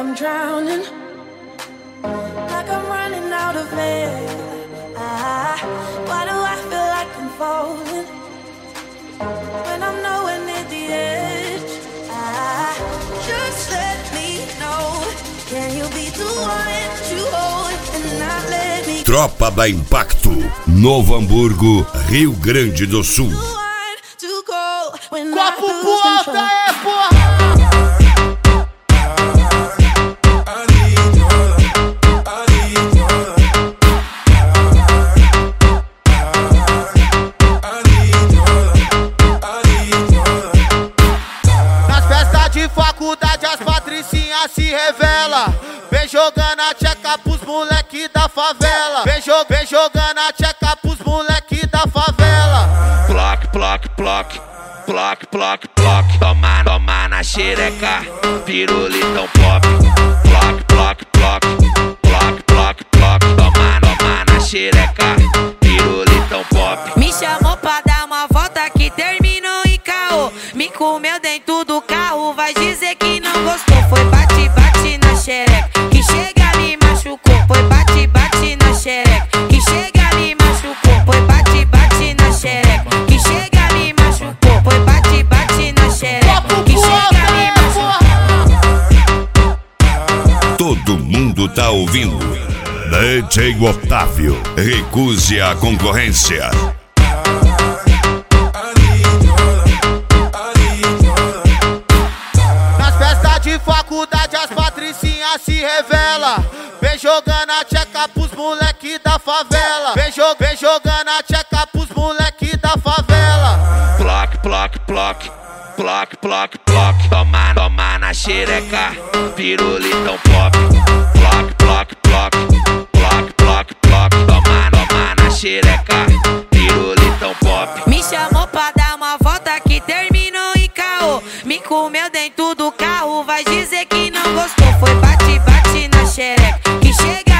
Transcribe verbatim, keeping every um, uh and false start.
I'm drowning, like I'm running out of air. Ah, why do I feel like I'm falling when I'm nowhere near the edge? Ah, just let me know, can you be the one to hold and not let me? Tropa da Impacto, Novo Hamburgo, Rio Grande do Sul. Copo pro alto aí, porra! Nas festas de faculdade as patricinhas se revela. Vem jogando a tcheca pros moleque da favela. Vem, jo vem jogando a tcheca pros moleque da favela. Ploc, ploc, ploc. Ploc, ploc, ploc, toma, toma na xereca, pirulitão pop. Ploc, ploc, ploc, ploc, ploc, ploc, toma, toma na xereca, pirulitão pop. Me chamou pra dar uma volta que terminou em caô. Me comeu dentro do carro, vai dizer que não gostou. Foi bate, bate na xereca, que chega me machucou. Foi bate, bate na xereca, que chega me machucou. Foi bate, bate na xereca, que chega me machucou. Foi bate, bate na xereca, que chega me machucou. Todo mundo tá ouvindo. D J Otávio, recuse a concorrência. Nas festas de faculdade as patricinhas se revela. Vem jogando a tcheca pros moleque da favela. Vem, jo vem jogando a tcheca pros moleque da favela. Ploc, ploc, ploc, ploc, ploc, ploc, toma, toma na xereca, pirulitão pop. Ploc, ploc, ploc, ploc, ploc, ploc, toma, toma na xereca, pirulitão pop. Me chamou pra dar uma volta que terminou em caô. Me comeu dentro do carro, vai dizer que não gostou. Foi bate, bate na xereca, que chega